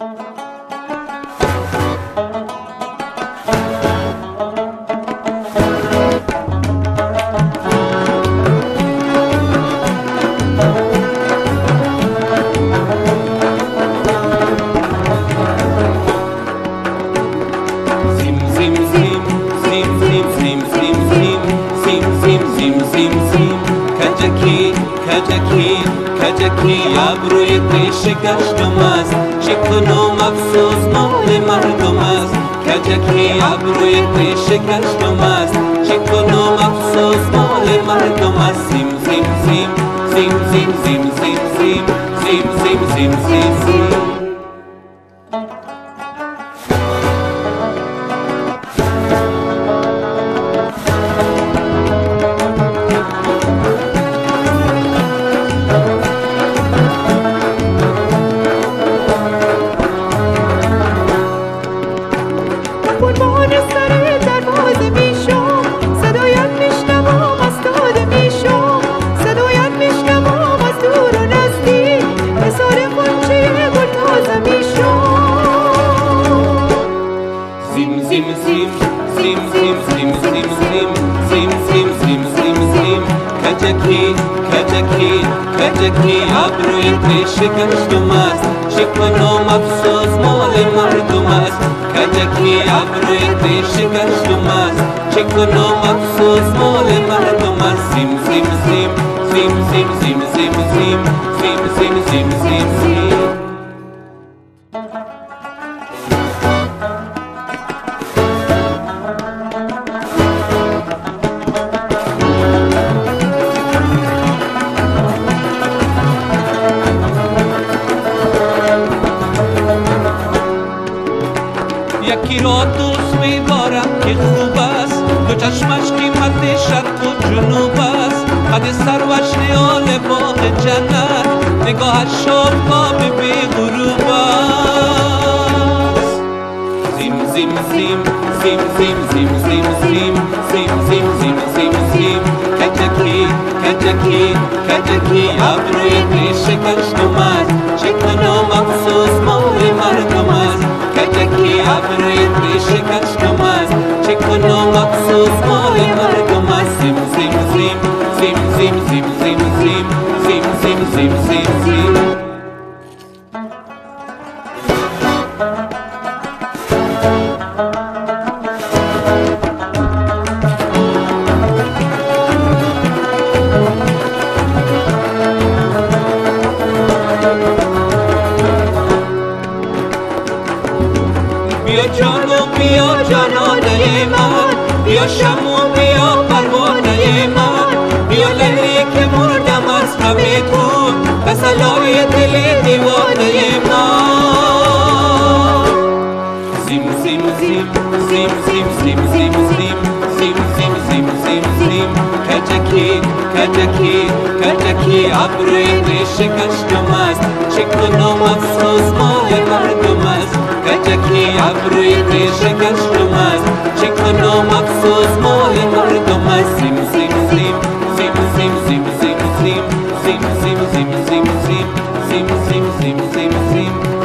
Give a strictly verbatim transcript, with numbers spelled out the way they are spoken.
کجکی کجکی کجکی ابروی شکستم است چه کنم افسوس مال مردم است کجکی ابروی شکستم است چه کنم افسوس مال مردم است زیم زیم زیم زیم زیم زیم زیم زیم زیم زیم زیم زیم زیم Zim zim zim zim zim zim zim zim zim zim zim zim kajaki kajaki kajaki abroy shikastum ast shikonom afsos mol mardum ast kajaki abroy shikastum ast shikonom afsos mol mardum ast zim zim zim zim zim zim zim zim zim zim zim zim zim یکی را دوست می‌دارم که خوب است دو چشمش قیمت شرق و جنوب است قد سروش نیال باغ جنت نگاهش شاداب بی غروب است زیم زیم زیم زیم زیم زیم زیم زیم زیم زیم زیم زیم زیم کجکی کجکی کجکی ابروی شکستم است چه کنم افسوس مال مردم است کجکی ابروی شکستم است چه کنم افسوس مال مردم است زیم زیم زیم زیم زیم زیم زیم زیم زیم زیم زیم زیم زیم بیا جانو بیا جانانه من بیا شمو بیا پروانه من بیا لیلی که مردم از غم تو تسلای دل دیوانه من زیم زیم زیم زیم زیم زیم زیم زیم زیم زیم زیم زیم زیم کجکی کجکی کجکی ابروی شکستم است چه کنم افسوس مال مردم است کجکی ابروی شکستم است چه کنم افسوس مال مردم است زیم زیم زیم زیم زیم زیم زیم زیم زیم زیم زیم زیم زیم زیم زیم زیم زیم